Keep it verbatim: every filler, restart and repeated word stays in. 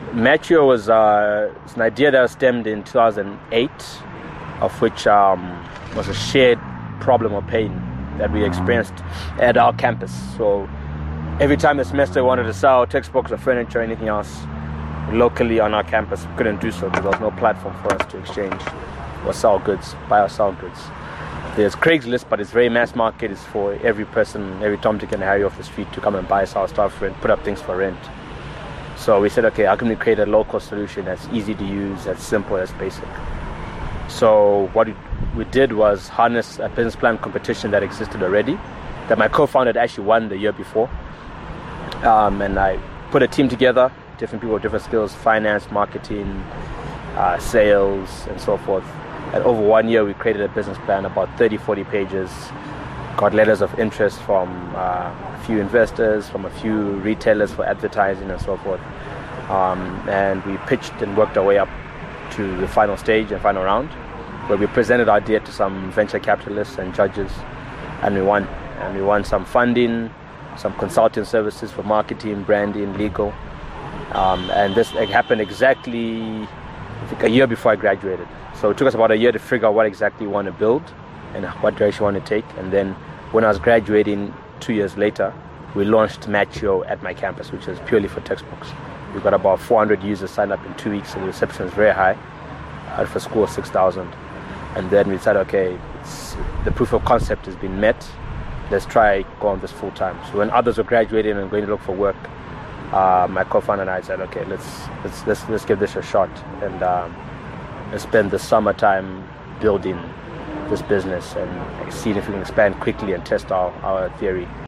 Matchio was uh, it's an idea that stemmed in two thousand eight, of which um, was a shared problem or pain that we experienced at our campus. So every time the semester we wanted to sell textbooks or furniture or anything else locally on our campus, we couldn't do so because there was no platform for us to exchange or sell goods, buy or sell goods. There's Craigslist, but it's very mass market. It's for every person, every Tom, Dick and Harry off the street to come and buy, sell stuff for rent, put up things for rent. So we said, okay, how can we create a local solution that's easy to use, that's simple, that's basic? So what we did was harness a business plan competition that existed already, that my co-founder had actually won the year before. Um, and I put a team together, different people with different skills, finance, marketing, uh, sales, and so forth. And over one year, we created a business plan, about thirty, forty pages, got letters of interest from uh, a few investors, from a few retailers for advertising and so forth. Um, and we pitched and worked our way up to the final stage and final round, where we presented our idea to some venture capitalists and judges, and we won. And we won some funding, some consulting services for marketing, branding, legal. Um, and this it happened exactly, I think, a year before I graduated. So it took us about a year to figure out what exactly we want to build and what direction we want to take. And then when I was graduating two years later, we launched Matchio at my campus, which is purely for textbooks. We got about four hundred users signed up in two weeks, so the reception was very high. Out of a school of six thousand. And then we decided, okay, it's, the proof of concept has been met. Let's try go on this full time. So when others were graduating and going to look for work, uh, my co-founder and I said, okay, let's let's let's, let's give this a shot and um, let's spend the summertime building this business and see if we can expand quickly and test our, our theory.